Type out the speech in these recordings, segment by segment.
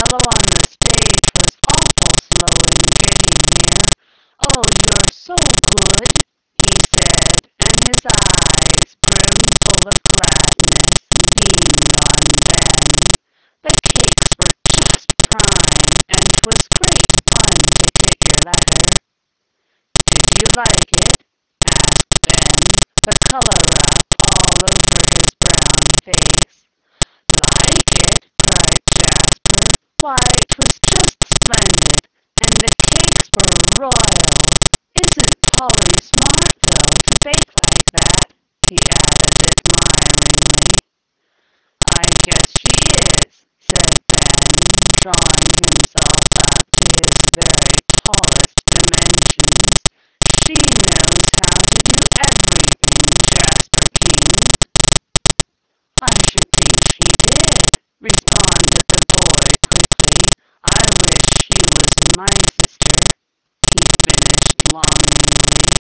fellow on the stage was awful slow in getting here. Oh, you're so good, he said, and his eyes, brimful of gladness, beamed on Ben. The cakes were just prime, and 'twas great fun to get your letter. Did you like it? Asked Ben, the color up all over his brown face. Like it? Cried Jasper. Why, 'twas just splendid, and the cakes were royal. Isn't Polly smart, though, to bake like that? He added admiringly. I guess she is, said Ben, drawing himself up to his very tallest dimensions. She knows how to do everything, Jasper teased. I should think she did, responded the boy quickly. I wish she was my sister, he finished longingly.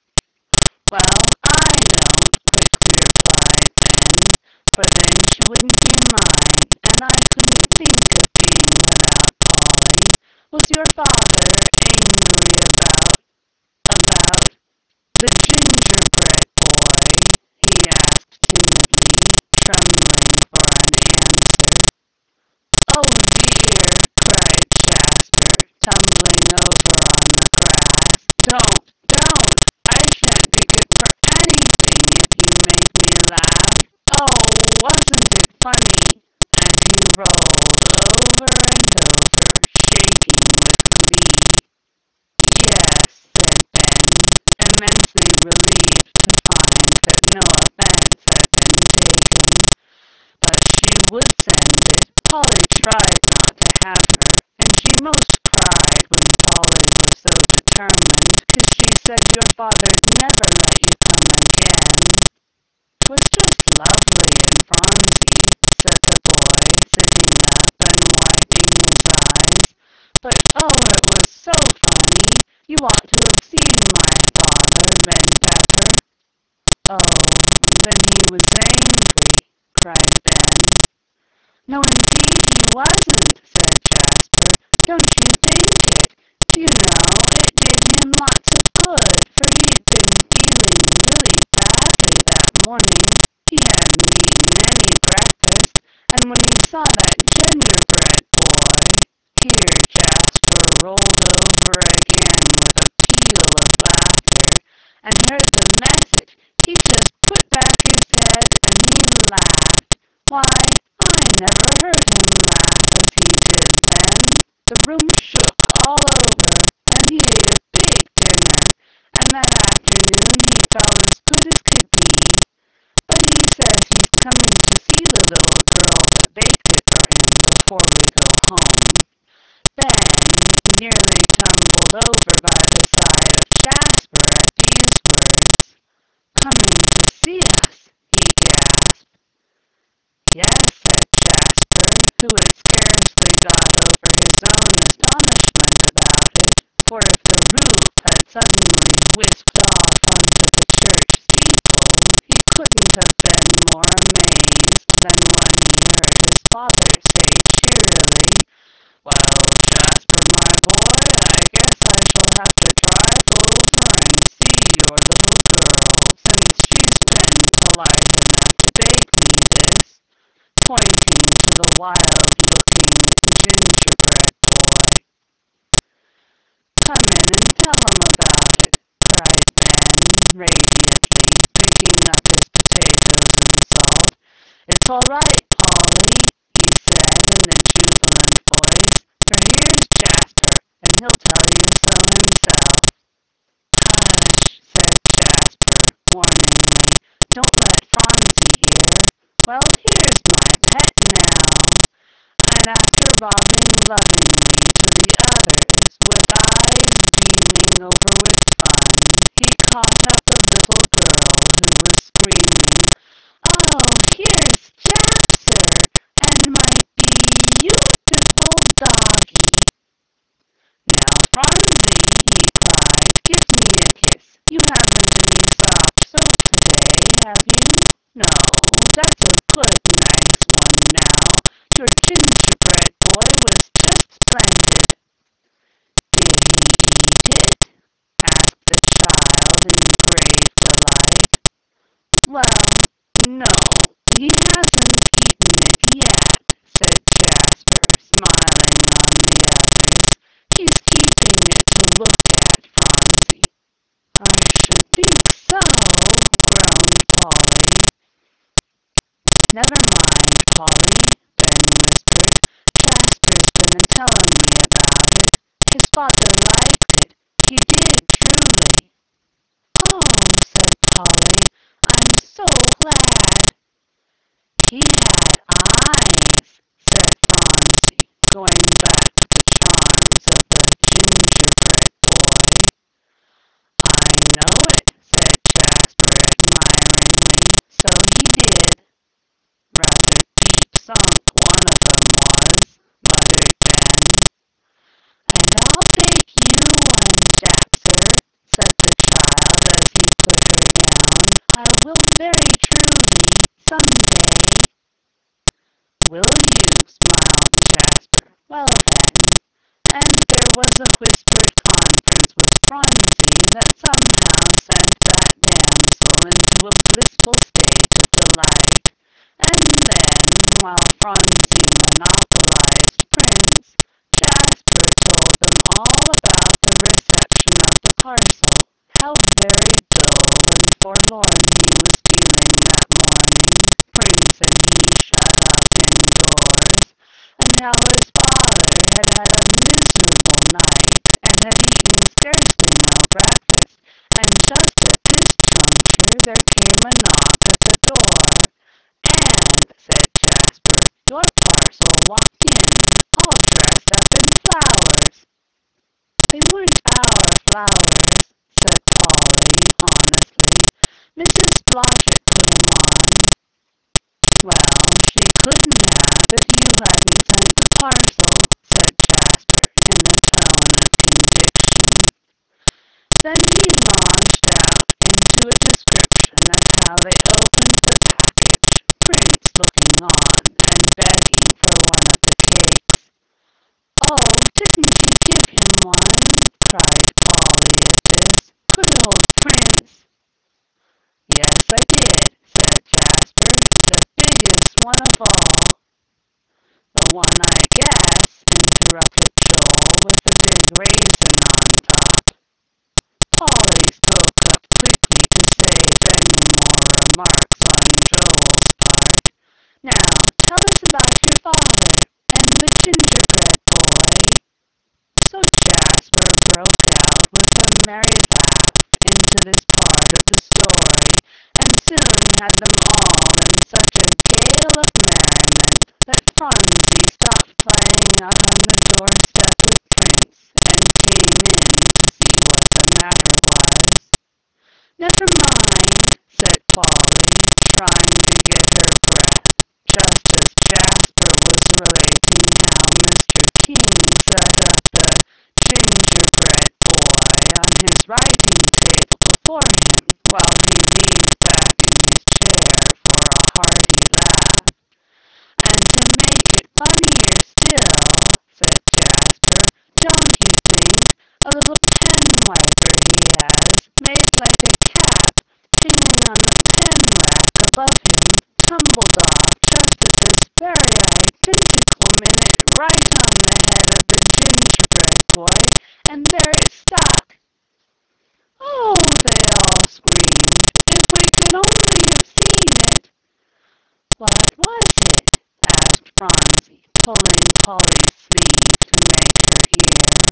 Well, I don't, quickly replied Ben, for then she wouldn't be mine, and I couldn't think of being without Polly. Was your father angry about the gingerbread boy? He asked timidly, trembling for an answer. Oh dear, cried Jasper, tumbling over on the grass. Don't! I shan't be good for anything if you make me laugh. Oh, wasn't it funny? And he rolled over and over, shaking with glee. Yes, said Ben, immensely relieved to find that no offense had been taken. But she would send it. Polly tried not to have her, and she most cried when Polly was so determined, 'cause she said your father'd never let you come again. 'Twas just lovely and Phronsie, said the boy, sitting up and wiping his eyes. But oh, it was so funny. You ought to have seen my father bent Pepper. Oh, then he was angry, cried Ben. No, indeed he wasn't, said Jasper. Don't you think it? Do you know, it did him lots of good, for he'd been feeling really badly that morning. He hadn't eaten any breakfast, and when he saw that gingerbread boy, here Jasper rolled over again with a peal of laughter, and heard the message, he just put back his head and he laughed. Why, I never heard him laugh as he did then. The room shook all over, and he ate a big dinner, and that afternoon he felt as good as could be. But he says he's coming to see the little girl that baked it for him before we go home. Ben nearly tumbled over by the side of Jasper at these words. Coming to see us, he gasped. Yes, said Jasper, who had scarcely got over his own astonishment about it, for if the roof had suddenly whisked off onto the church steeple, he couldn't have been more amazed than when he heard his father say cheerily, well, Jasper, my boy, I guess I shall have to drive over and see your little girl, since she's been polite enough to bake me this, pointing to the wild-looking gingerbread boy. Come in and tell him about it, cried Ben, radiantly, picking up his potatoes and salt. It's all right, Polly, he said in a jubilant voice, for here's Jasper, and he'll tell you so himself. Hush, said Jasper, warningly. Don't let Phronsie hear. Well, here's my pet now. And after rocking lovingly to the others, with eyes beaming over with fun, he caught up the little girl who was screaming, Oh, here's Japser and my beautiful doggie. Now, Phronsie, he cried, give me a kiss. You haven't used soft soap today, have you? No, that's a good nice one now. Your gingerbread boy was your parcel walked in, all dressed up in flowers." "They weren't our flowers," said Polly, honestly. "Mrs. Blodgett put 'em on." "Well, she couldn't have if you hadn't sent the parcel," said Jasper, in a tone of conviction. Then he launched out into a description of how they opened the package, Prince looking on and begging for one of the cakes. "Oh, didn't you give him one?" cried Polly at this. "Good old Prince!" "Yes, I did," said Jasper, "the biggest one of all." "The one, I guess," interrupted Joel, "with the big raisin on top." Polly spoke up quickly to save any more remarks on Joel's part. "Now tell us about your father and the gingerbread boy." So Jasper broke out with a merry laugh into this part of the story, and soon had them all in such a gale of merriment that Phronsie stopped playing out on the doorstep with Prince and came in to see what the matter was. "Never mind," said Polly, trying to get her breath, just as Jasper was relating how Mr. King set up the gingerbread boy on his writing table before him, while he leaned back in his chair for a hearty laugh. "And to make it funnier still," said Jasper, "don't you think a little pen wiper he has, made like a cap, hanging on the pen rack above him, tumbled off just at this very identical minute right on the head of the gingerbread boy, and there it stuck?" "Oh!" they all screamed. "If we could only have seen it!" "What was it?" asked Phronsie, pulling Polly's sleeve to make her hear.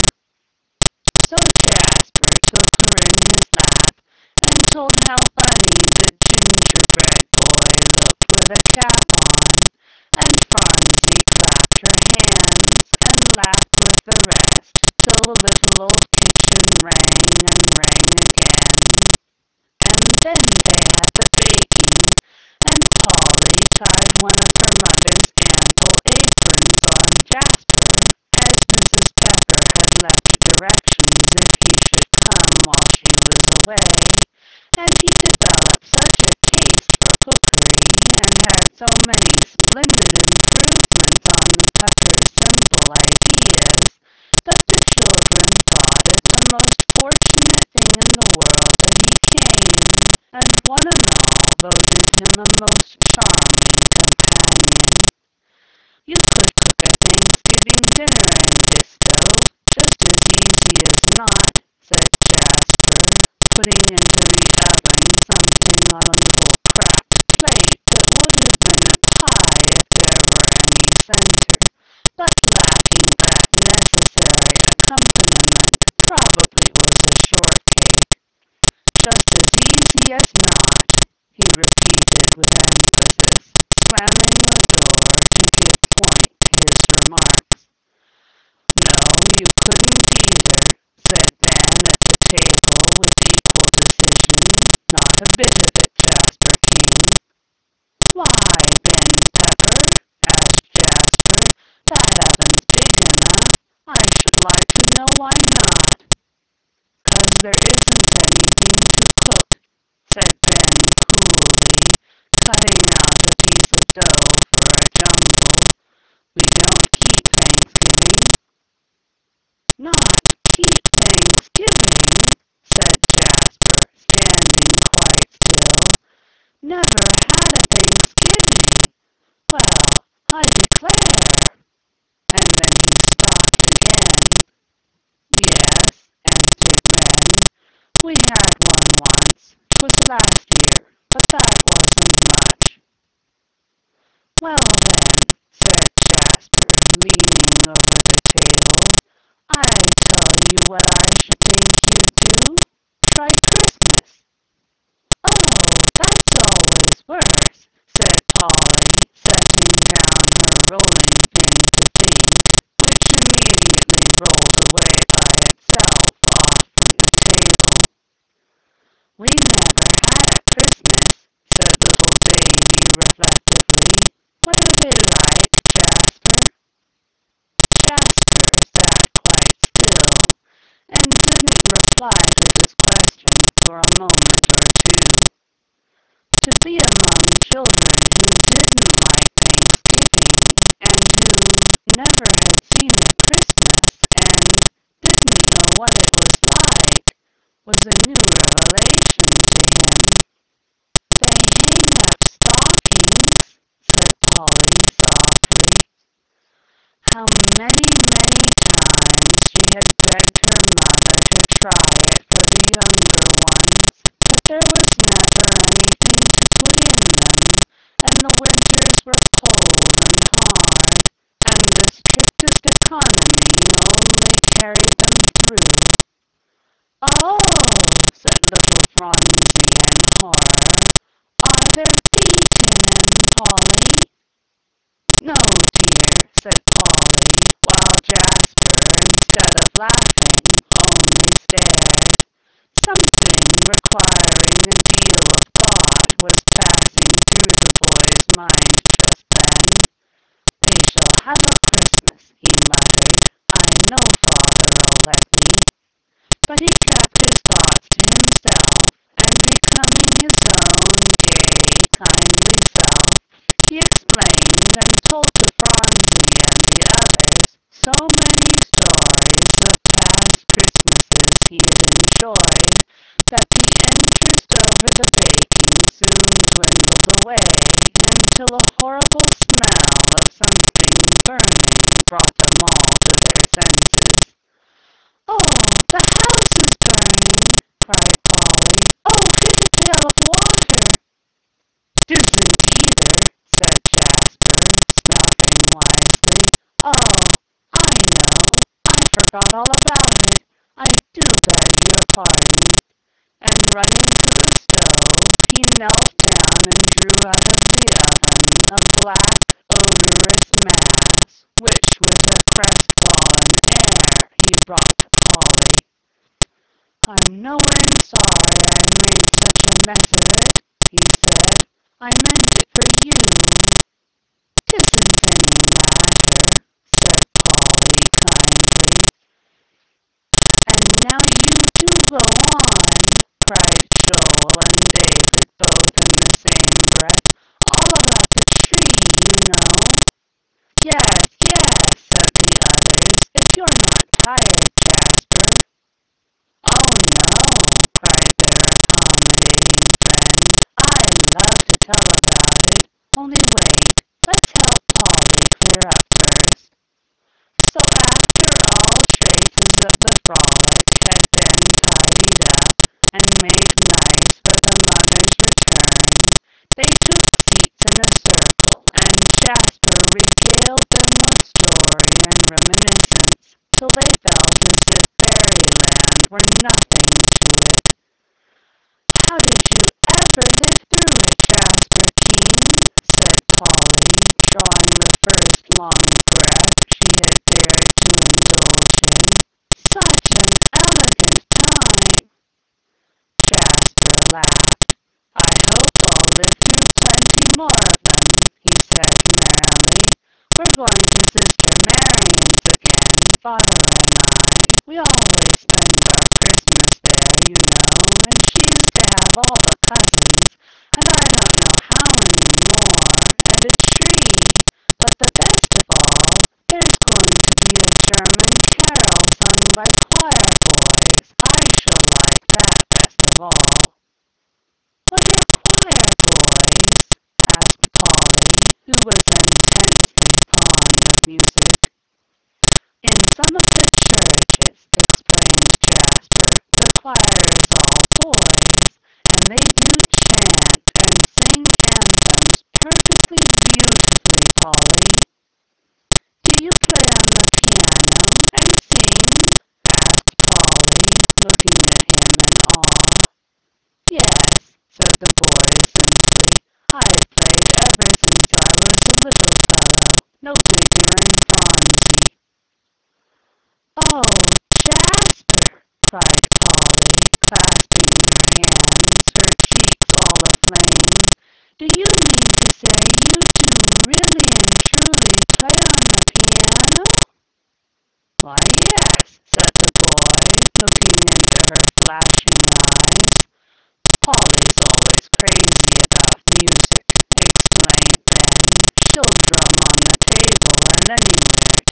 So Jasper took her in his lap and told how funny the gingerbread boy looked with a cap on, and Phronsie clapped her hands and laughed with the rest till the little old kitchen rang and rang again. And then they had the baking, and Polly tied one of her mother's ample aprons on Jasper, as Mrs. Pepper had left directions if he should come while she was away, and he developed such a taste for cookery, and had so many splendid improvements on the Peppers' simple ideas, that the children thought it the most fortunate thing in the world that he came, and one and all voted him a most charming companion. "You could cook a Thanksgiving dinner in this stove just as easy as not," said Jasper, putting into the oven something on a little cracked plate that would have been a pie if there were any center, but lacking that necessary accompaniment, probably was a shortcake. "Just as easy as not," he repeated with emphasis, slamming the door to give point to his remarks. "No, you couldn't either," said Ben at the table with equal decision. "Not a bit of it, Jasper King." "Why, Benny Pepper?" asked Jasper. "That oven's big enough. I should like to know why not." "'Cause there isn't anything to cook," said Ben coolly, cutting out a piece of dough for a jumble. "We don't keep Thanksgiving." "Not keep Thanksgiving!" said Jasper, standing quite still. "Never had a Thanksgiving! Well, I declare!" And then he stopped again. "Yes," answered Ben. "We had one once. 'Twas last year, but that wasn't much." "Well, then," said Jasper, leaning over the table, "I tell you what I should think you'd do. Try Christmas." "Oh, that's always worse," said Polly, setting down her never had seen a Christmas and didn't know what it was like, was a new revelation to him. "They hang up stockings," said Polly softly. How many, many times she had begged her mother to try it for the younger ones, but there was never anything to put in them, and the winters were cold and hard, and the strictest economy only carried them through. "Oh!" said little Phronsie in horror. "Are there feet in 'em, Polly?" "No, dear," said Polly, while Jasper, instead of laughing, only stared. Something requiring a deal of thought was passing through the boy's mind just then. "They shall have a Christmas," he muttered. "I know father'll let me." But he kept his thoughts to himself, and becoming his own gay, kindly self, he explained and told to Phronsie and the others so many stories of past Christmases he had enjoyed that the interest over the baking soon dwindled away until a horrible smell of something burning brought them all to their senses. "Oh, the house is burning!" cried Polly. "Oh, here's a pail of water!" "'Tisn't either," said Jasper, snuffing wisely. "Oh, I know. I forgot all about it. I do beg your pardon." And running to the stove, he knelt down and drew out of the oven a black, odorous mass, which with a crestfallen air he brought to Polly. "I'm no end sorry I made such a mess of it," he said. "I meant it for you." "'Tisn't any matter," said Polly kindly. "And now you do go on," cried Joel and David both in the same breath. "All about the tree, you know." "Yes, yes," said the others, "if you're not tired, Jasper." "Oh, no," cried their accommodating friend. "I love to tell about it. Only wait, let's help Polly clear up first." So after all traces of the frolic had been tidied up and made nice for the mother's return, they took seats in a circle, and Jasper regaled them with story and reminiscence till they felt as if fairyland were nothing to it. "How did you ever live through it, Jasper King?" said Polly, drawing the first long breath she had dared to indulge in. "Such an elegant time!" Jasper laughed. "I hope I'll live through plenty more of them," he said merrily. "We're going to Sister Marian's again, father and I. We always spend our Christmas there, you know, and she used to have all the cousins, and I don't know how many more, and a tree. But the best of all, there's going to be a German carol sung by choir boys. I shall like that best of all." "What are choir boys?" asked Polly, who was intensely fond of music. "In some of the churches," explained Jasper, "the choir is all boys, and they do chant and sing anthems perfectly beautifully, Polly." "Do you play on the piano and sing?" asked Polly, looking at him in awe. "Yes," said the boy simply. "I've played ever since I was a little fellow, no bigger'n Phronsie." "Oh, Jasper!" cried Polly, clasping his hands, her cheeks all aflame. "Do you mean to say you do really and truly play on the piano?" "Why, yes," said the boy, looking into her flashing eyes. "Polly's always crazy about music," explained Ben. "She'll drum on the table at anywhere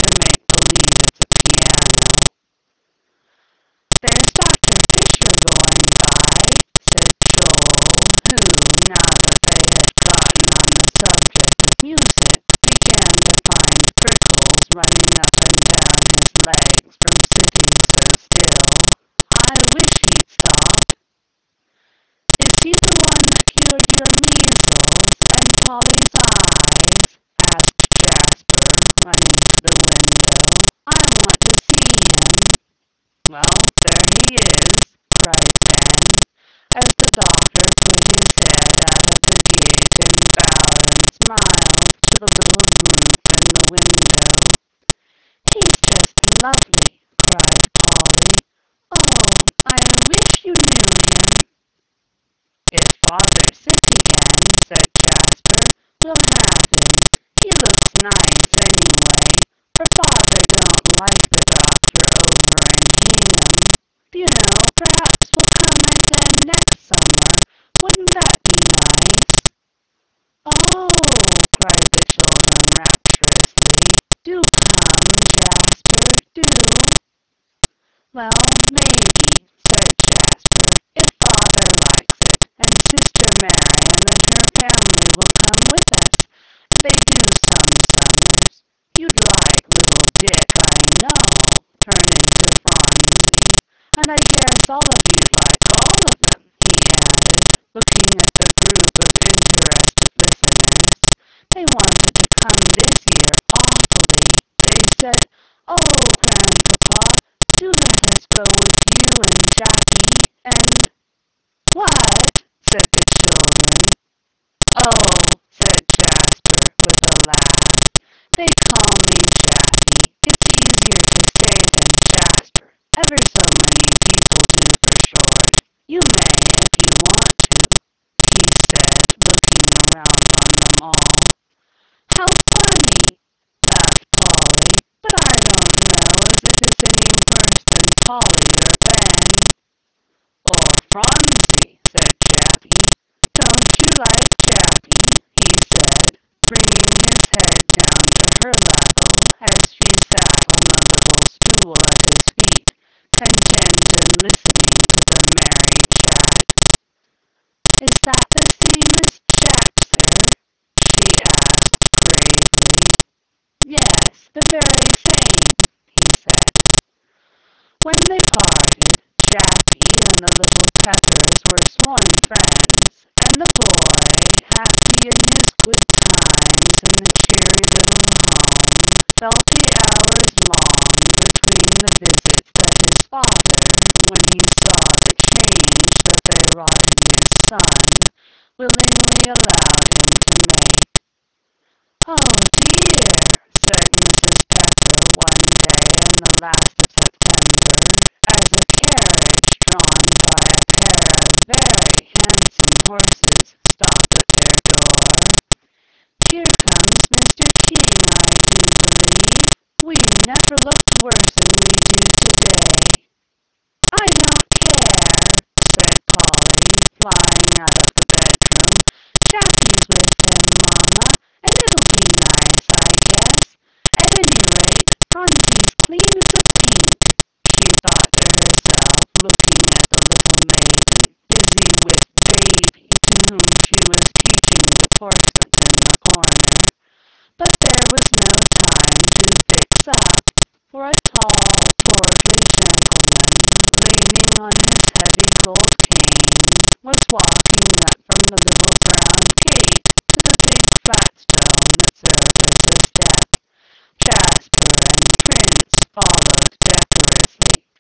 "The very same," he said. When they parted, Jacky and the little Peppers were sworn friends, and the boy, happy in his good times in the cheery little home, felt the hours long between the visits that his father, when he saw the change that they wrought in his son, willingly allowed him to make. "Oh, dear!" said Mrs. Pepper one day in the last of September, as a carriage drawn by a pair of very handsome horses stopped at their door. "Here comes Mr. King, I do believe. We never looked worser than we do today." "I don't care," said Polly, flying out of the bedroom. "Jacky's with them, mamma, and it'll be nice, I guess. At any rate, Phronsie's clean as a pink," she thought to herself, looking at the little lady, busy with Baby, to whom she was teaching deportment in the corner. But there was no time to fix up, for a tall, portly gentleman, leaning on his heavy gold cane, was walking up from the little brown gate to the big flat stone that served as the step. Jasper and Prince followed decorously.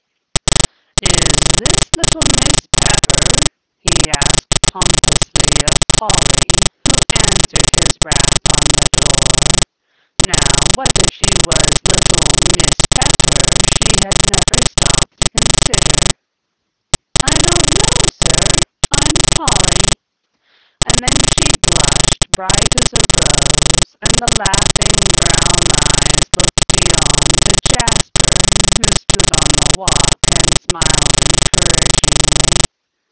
"Is this little Miss Pepper?" he asked pompously of Polly, who answered his rap on the door. Now, whether she was little Miss Pepper she had never stopped to consider. "I don't know, sir. I'm Polly." And then she blushed bright as a rose, and the laughing brown eyes looked beyond to Jasper, who stood on the walk and smiled encouragingly.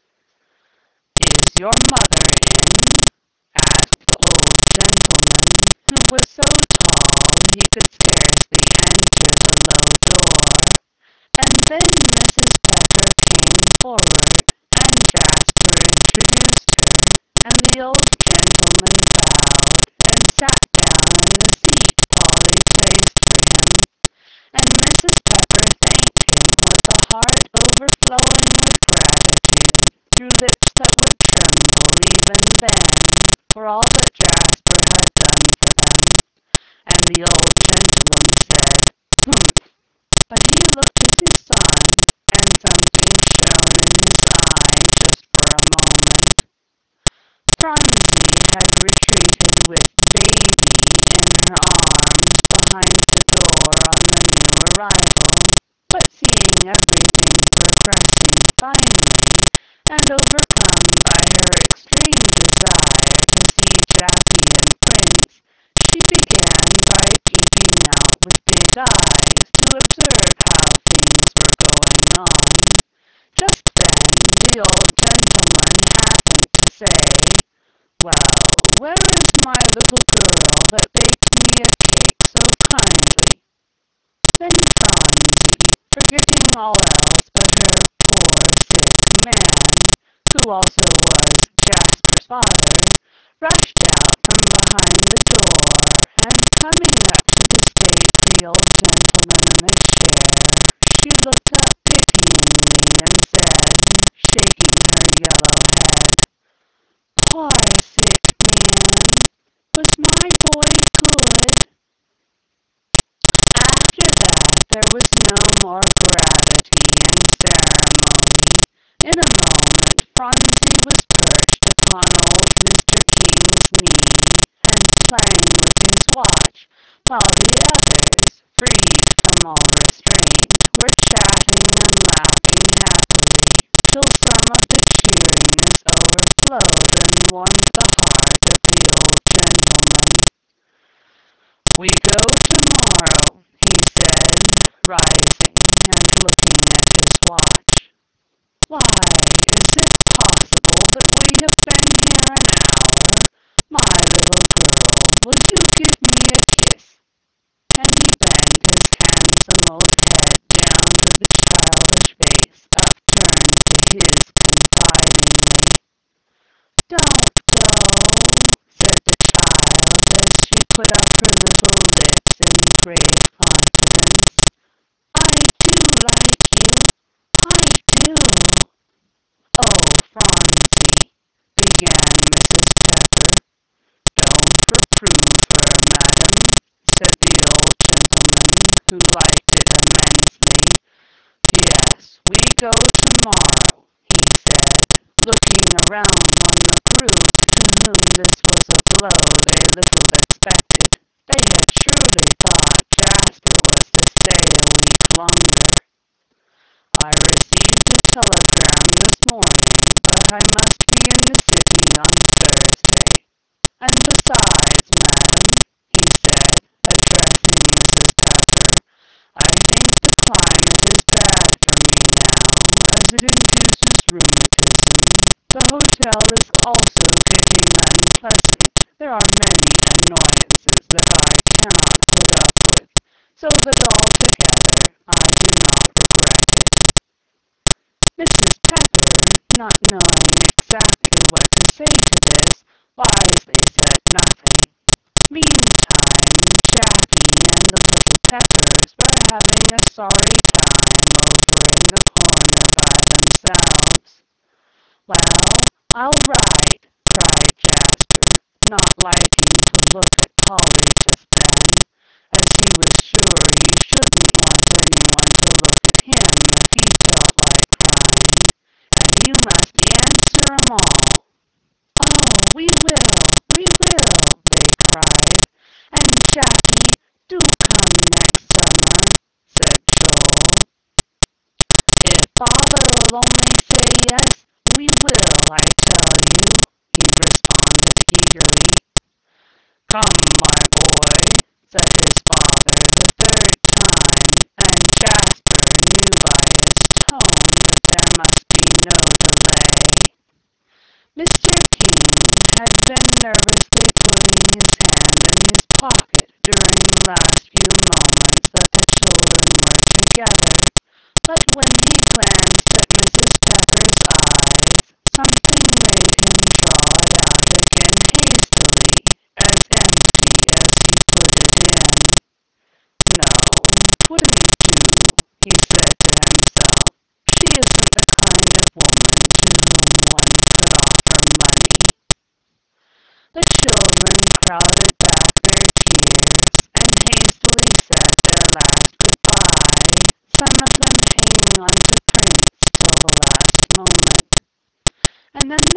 "Is your mother in?" asked the old gentleman, who was so tall he could scarcely enter the low door. And then Mrs. Pepper came forward, and Jasper introduced her, and the old gentleman bowed and sat down in the seat Polly placed for him, and Mrs. Pepper thanked him with a heart overflowing with gratitude, through lips that would tremble even then, for all that Jasper had done for them. And the old gentleman said, "Humph!" But he looked at his son, and something shone in his eyes just for a moment. Phronsie had retreated with Baby in her arms behind the door on the new arrival, but seeing everything progressing finely, and overcome by her extreme desire to see Jacky and Prince, she began by peeping out with big eyes to observe how things were going on. Just then the old gentleman happened to say, "Well, where is my little girl that baked me a cake so kindly?" Then Phronsie, forgetting all else but her poor sick man, who also was Jasper's father, rushed out from behind the door, and coming up to the stately old gentleman in the chair, she looked up pityingly and said, shaking her yellow head, "Poor sick man! Was my boy good?" After that there was no more gravity looking around on the group, he knew this was a blow they little expected. They had surely thought Jasper was to stay a week longer. I received a telegram this morning that I must be in the city on Thursday. And besides, madam, he said, addressing Mrs. Pepper, I think the climate is bad for me now, as it induces rheumatism. The hotel is also getting unpleasant. There are many annoyances that I cannot put up with, so that altogether I do not regret it. Mrs. Pepper, not knowing exactly what to say to this, wisely said nothing. Meantime, Jackie and the little Peppers were having a sorry time over in the corner by themselves. "Well, I'll write," cried Jasper, not liking to look at Polly just then, as he was sure he shouldn't want anyone to look at him if he felt like crying. "And you must answer 'em all." "Oh, we will," they cried. "And Jackie, do come next summer," said Joel. "If father'll only say yes, we will, I tell you," he responded eagerly. "Come, my boy," said his father the third time, and Jasper knew by his tone that there must be no delay. Mr. King had been nervously putting his hand in his pocket during the last few moments that the children were together, but when he glanced at Mrs. Pepper's eyes, something made him draw it out again hastily, as empty as he put it in. "No, wouldn't do," he said to himself. "She isn't the kind of woman even once to offer money." The children crowded back their tears and hastily said their last good-bye, some of them hanging on to Prince till the last moment. And then